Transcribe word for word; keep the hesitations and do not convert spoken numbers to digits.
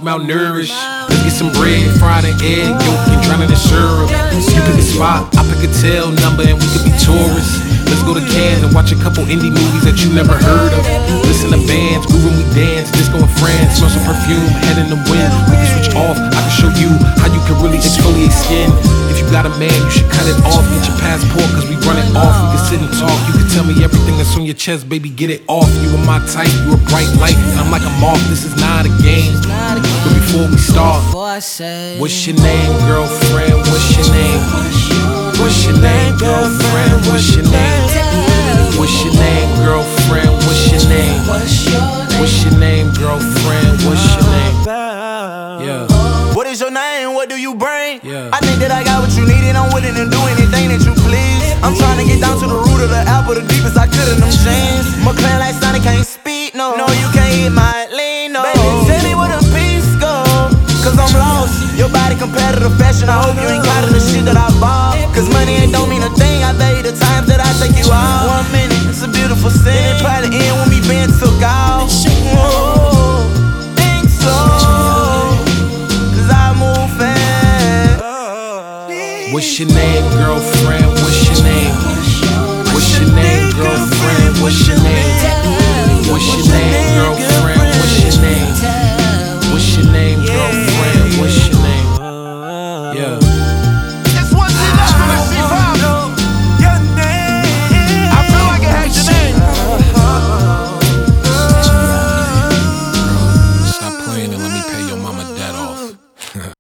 malnourished. Let's get some bread, fried an egg, yolk, and drown it in syrup. You pick a spot, I pick a tail number, and we could be tourists. Let's go to Cannes and watch a couple indie movies that you never heard of. Listen to bands, groove when we dance, disco in France, smell some perfume, head in the wind. We can switch off, I can show you how you can really exfoliate skin. If you got a man, you should cut it off. Get your passport, cause we run it off. We can sit and talk, you can tell me everything that's on your chest, baby, get it off. You are my type, you a bright light, and I'm like a moth, this is not a game. But before we start, what's your name, girlfriend, what's your name? What's your name, girlfriend, what's your name? What's your name, girlfriend, what's your name? What's your name, girlfriend, what's your name? Yeah. What is your name, what do you bring? Yeah. I think that I got what you need and I'm willing to do anything that you please. I'm trying to get down to the root of the apple, the deepest I could in them jeans. McLaren like Sonic can't speak, no. No, you can't hit my lean, no. Baby, tell me where the peace go, cause I'm lost. Your body competitive fashion, I hope you ain't caught in the shit that I bought. Cause money ain't don't mean a thing, I bet you the times that I take you out. One minute, it's a beautiful scene, it probably end when me being took out. Whoa, think so, cause I move fast. What's your name, girlfriend, what's your name? What's your name, girlfriend, what's your name? What's your name, girlfriend, what's your name? What's your name, girlfriend, what's your name? Yeah. It's one thing that's gonna see from your name. I feel like it has your name. Stop playing and let me pay your mama debt off.